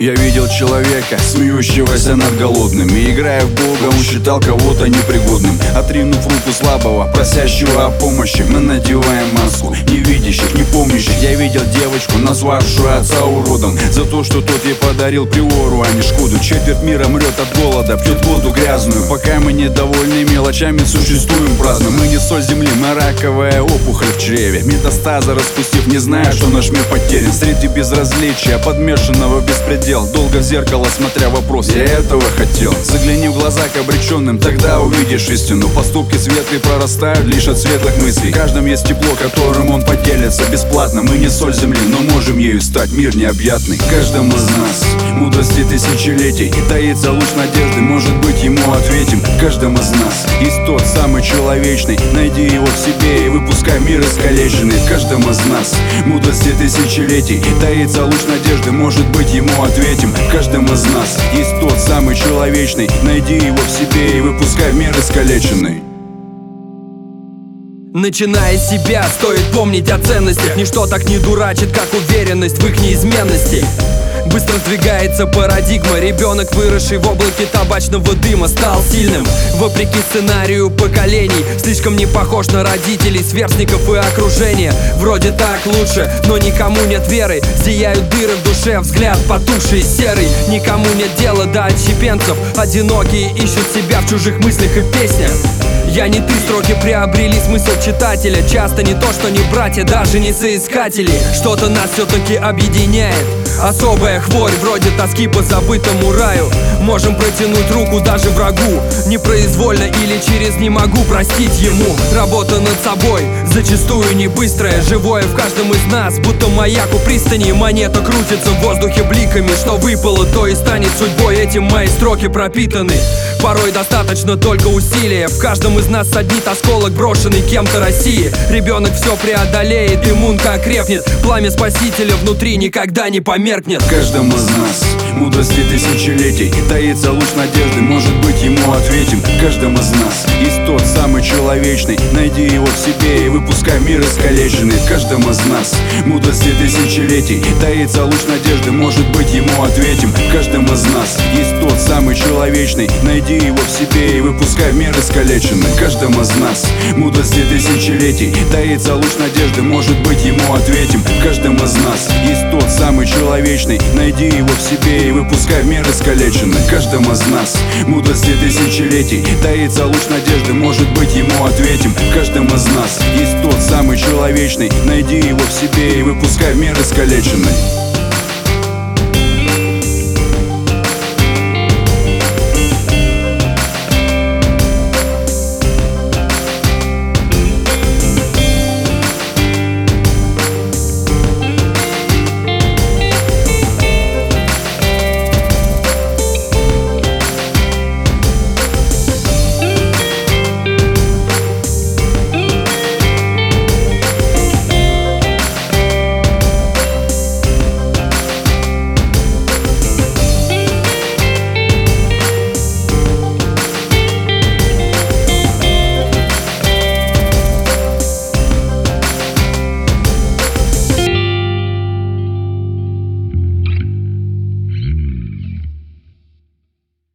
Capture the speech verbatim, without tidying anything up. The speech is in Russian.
Я видел человека, смеющегося над голодными. Играя в Бога, он считал кого-то непригодным. Отринув руку слабого, просящего о помощи, мы надеваем маску невидящих, не помнящих. Я видел девочку, назвавшую отца уродом за то, что тот ей подарил приору, а не шкоду. Четверть мира мрет от голода, пьет воду грязную. Пока мы недовольны мелочами, существуем праздно. Мы не соль земли, мы раковая опухоль в чреве. Метастазы распустив, не зная, что наш мир потерян. Среди безразличия, подмешанного в беспредел, долго в зеркало смотря вопрос: я этого хотел. Загляни в глаза к обреченным, тогда увидишь истину. Поступки светлые прорастают лишь от светлых мыслей. В каждом есть тепло, которым он поделится бесплатно. Мы не соль земли, но можем ею стать, мир необъятный. В каждом из нас мудрости тысячелетий таится луч надежды, может быть, ему ответим. В каждом из нас есть тот самый человечный, найди его в себе и выпускай мир искалеченный. В каждом из нас мудрости тысячелетий таится луч надежды, может быть, ему ответим. В каждом из нас есть тот самый человечный, найди его в себе и выпускай в мир искалеченный. Начиная с себя, стоит помнить о ценностях. Ничто так не дурачит, как уверенность в их неизменности. Быстро сдвигается парадигма. Ребенок, выросший в облаке табачного дыма, стал сильным вопреки сценарию поколений. Слишком не похож на родителей, сверстников и окружения. Вроде так лучше, но никому нет веры. Зияют дыры в душе, взгляд потухший, серый. Никому нет дела до отщепенцев. Одинокие ищут себя в чужих мыслях и песнях. Я не ты, строки приобрели смысл читателя. Часто не то, что не братья, даже не соискатели. Что-то нас все-таки объединяет. Особая хворь, вроде тоски по забытому раю. Можем протянуть руку даже врагу, непроизвольно или через «не могу» простить ему. Работа над собой, зачастую не быстрая. Живое в каждом из нас, будто маяк у пристани. Монета крутится в воздухе бликами. Что выпало, то и станет судьбой. Этим мои строки пропитаны. Порой достаточно только усилия. В каждом из нас саднит осколок, брошенный кем-то России. Ребенок все преодолеет, иммунка окрепнет. Пламя спасителя внутри никогда не померкнет. В каждом из нас мудрости тысячелетий таится луч надежды, может быть, ему ответим. В каждом из нас есть тот самый человечный, найди его в себе и выпускай в мир искалеченный. В каждом из нас мудрости тысячелетий таится луч надежды, может быть, ему ответим. В каждом из нас есть тот самый человечный, найди его в себе и выпускай в мир искалеченный. В каждом из нас мудрости тысячелетий таится луч надежды, может быть, ему ответим. В каждом из нас есть тот самый человечный, найди его в себе и выпускай в мир искалеченный. В каждом из нас мудрости тысячелетий таится луч надежды, может быть, ему ответим. В каждом из нас есть тот самый человечный, найди его в себе и выпускай в мир искалеченный.